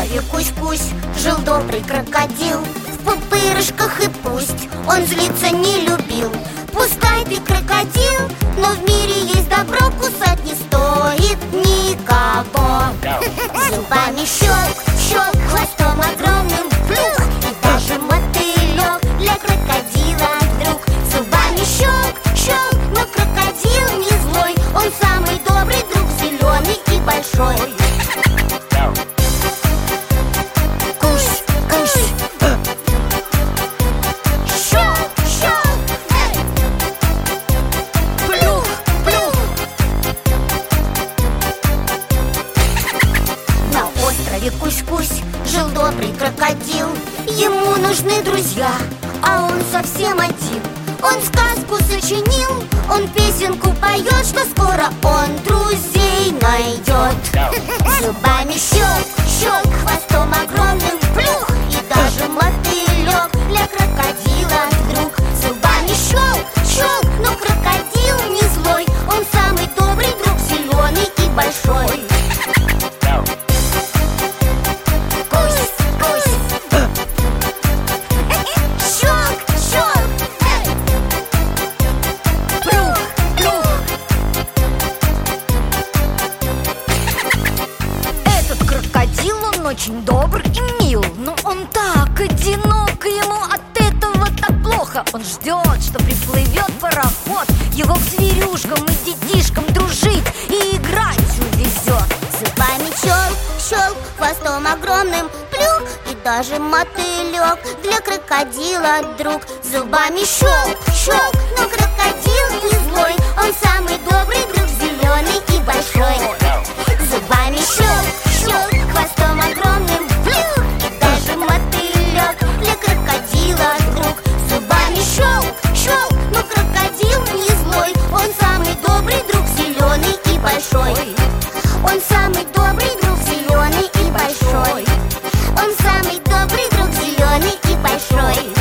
острове Кусь-Кусь жил добрый крокодил. В пупырышках и пусть он злиться не любил. Пускай ты крокодил, но в мире есть добро, кусать не стоит никого. Зубами щелк, щелк, хвостом огромным плюх, и даже мотылек для крокодила друг. Зубами щелк, щелк, но крокодил не злой, он самый добрый друг, зеленый и большой. Кусь, кусь, щелк, щелк, плюх, плюх. На острове Кусь-Кусь жил добрый крокодил. Ему нужны друзья, а он совсем один. Он сказку сочинил, он песенку поет, что скоро он друзей найдет. Зубами щелк, щелк, хвостом огромным плюх, и даже мотылек для крокодила друг. Зубами щелк, щелк, но крокодил не злой, он самый добрый друг, зеленый и большой. Очень добр и мил, но он так одинок, и ему от этого так плохо. Он ждет, что приплывет пароход, его к зверюшкам и детишкам дружить и играть увезет. Зубами щелк, щелк, хвостом огромным плюх, и даже мотылек для крокодила друг. Зубами щелк, щелк, но крокодил не злой, он самый добрый друг, зеленый и большой. Зубами щелк, щелк, хвостом огромным плюх, и даже мотылек для крокодила друг. Зубами щелк, щелк, но крокодил не злой, он самый добрый друг, зеленый и большой. Он самый добрый друг, зеленый и большой. Он самый добрый друг, зеленый и большой.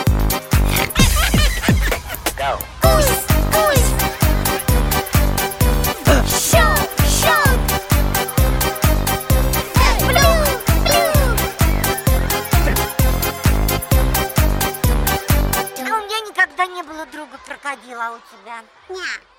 Кусь, кусь, щелк, щелк, плюх, плюх. У меня никогда не было друга крокодила, а у тебя? Ня.